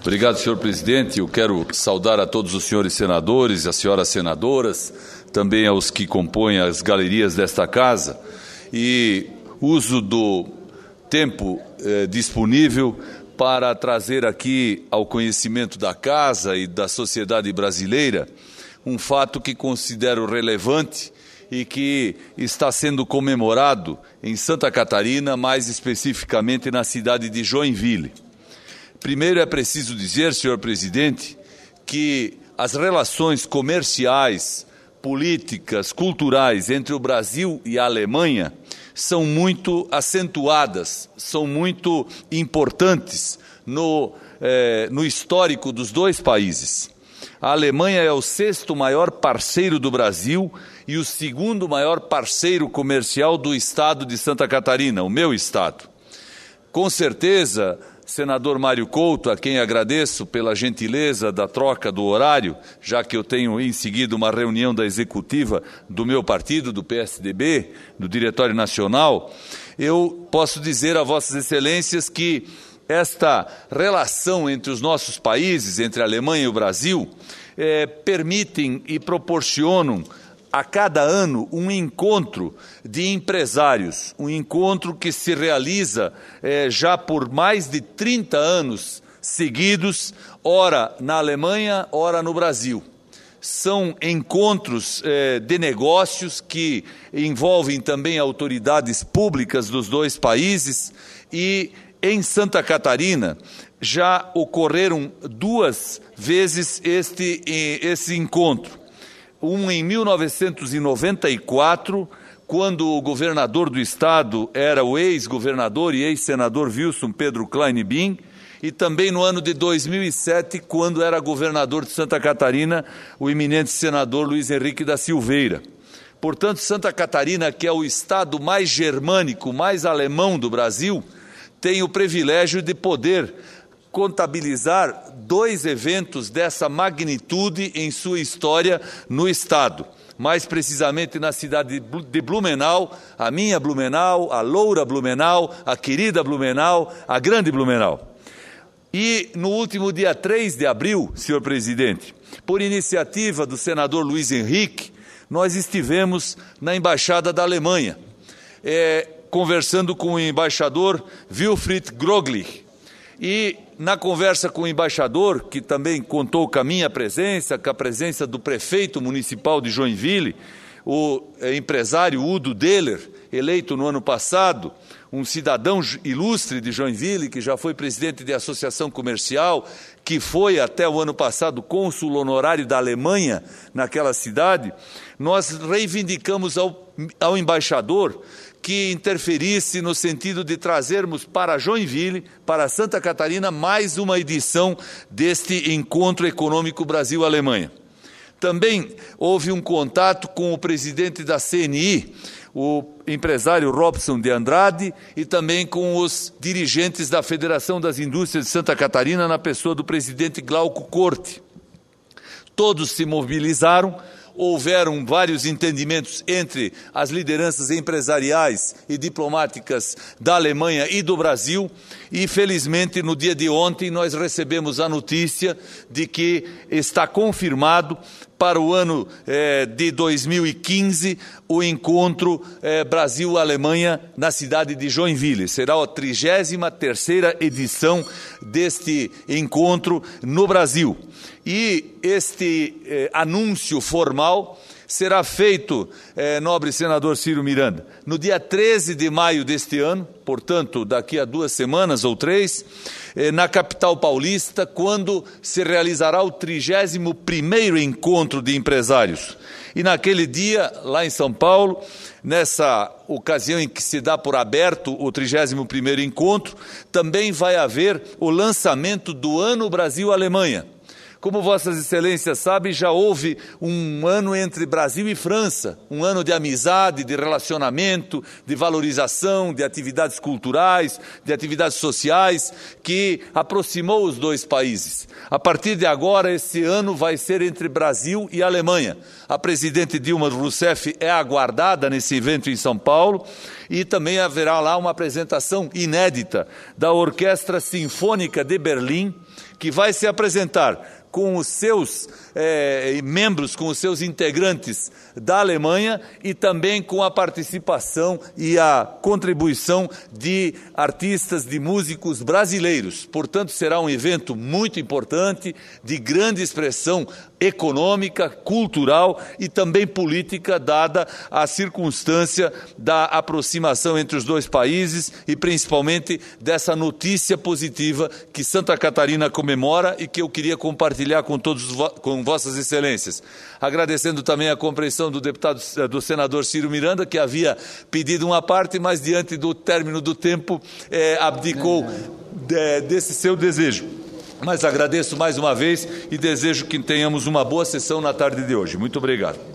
Obrigado, senhor presidente. Eu quero saudar a todos os senhores senadores, as senhoras senadoras, também aos que compõem as galerias desta casa, e uso do tempo disponível para trazer aqui ao conhecimento da casa e da sociedade brasileira um fato que considero relevante e que está sendo comemorado em Santa Catarina, mais especificamente na cidade de Joinville. Primeiro é preciso dizer, senhor presidente, que as relações comerciais, políticas, culturais entre o Brasil e a Alemanha são muito acentuadas, são muito importantes no histórico dos dois países. A Alemanha é o 6º maior parceiro do Brasil e o 2º maior parceiro comercial do estado de Santa Catarina, o meu estado. Com certeza, senador Mário Couto, a quem agradeço pela gentileza da troca do horário, já que eu tenho em seguida uma reunião da executiva do meu partido, do PSDB, do Diretório Nacional, eu posso dizer a vossas excelências que esta relação entre os nossos países, entre a Alemanha e o Brasil, permitem e proporcionam a cada ano um encontro de empresários, um encontro que se realiza já por mais de 30 anos seguidos, ora na Alemanha, ora no Brasil. São encontros de negócios que envolvem também autoridades públicas dos dois países e em Santa Catarina já ocorreram 2 vezes esse encontro. Um em 1994, quando o governador do estado era o ex-governador e ex-senador Wilson Pedro Kleinbin, e também no ano de 2007, quando era governador de Santa Catarina, o eminente senador Luiz Henrique da Silveira. Portanto, Santa Catarina, que é o estado mais germânico, mais alemão do Brasil, tem o privilégio de poder contabilizar 2 eventos dessa magnitude em sua história no estado, mais precisamente na cidade de Blumenau, a minha Blumenau, a Loura Blumenau, a querida Blumenau, a grande Blumenau. E no último dia 3 de abril, senhor presidente, por iniciativa do senador Luiz Henrique, nós estivemos na Embaixada da Alemanha, conversando com o embaixador Wilfried Groglich. E na conversa com o embaixador, que também contou com a minha presença, com a presença do prefeito municipal de Joinville, o empresário Udo Deller, eleito no ano passado, um cidadão ilustre de Joinville, que já foi presidente de associação comercial, que foi até o ano passado cônsul honorário da Alemanha naquela cidade, nós reivindicamos ao embaixador que interferisse no sentido de trazermos para Joinville, para Santa Catarina, mais uma edição deste Encontro Econômico Brasil-Alemanha. Também houve um contato com o presidente da CNI, o empresário Robson de Andrade, e também com os dirigentes da Federação das Indústrias de Santa Catarina, na pessoa do presidente Glauco Corte. Todos se mobilizaram. Houveram vários entendimentos entre as lideranças empresariais e diplomáticas da Alemanha e do Brasil e, felizmente, no dia de ontem nós recebemos a notícia de que está confirmado para o ano de 2015 o encontro Brasil-Alemanha na cidade de Joinville. Será a 33ª edição deste encontro no Brasil. E este anúncio formal será feito, nobre senador Ciro Miranda, no dia 13 de maio deste ano, portanto, daqui a 2 semanas ou 3, na capital paulista, quando se realizará o 31º encontro de empresários. E naquele dia, lá em São Paulo, nessa ocasião em que se dá por aberto o 31º encontro, também vai haver o lançamento do Ano Brasil-Alemanha. Como vossas excelências sabem, já houve um ano entre Brasil e França, um ano de amizade, de relacionamento, de valorização, de atividades culturais, de atividades sociais, que aproximou os dois países. A partir de agora, esse ano vai ser entre Brasil e Alemanha. A presidente Dilma Rousseff é aguardada nesse evento em São Paulo e também haverá lá uma apresentação inédita da Orquestra Sinfônica de Berlim, que vai se apresentar com os seus membros, com os seus integrantes da Alemanha e também com a participação e a contribuição de artistas, de músicos brasileiros. Portanto, será um evento muito importante, de grande expressão econômica, cultural e também política, dada a circunstância da aproximação entre os dois países e principalmente dessa notícia positiva que Santa Catarina comemora e que eu queria compartilhar com vossas excelências. Agradecendo também a compreensão do senador Ciro Miranda, que havia pedido uma parte, mas diante do término do tempo abdicou desse seu desejo. Mas agradeço mais uma vez e desejo que tenhamos uma boa sessão na tarde de hoje. Muito obrigado.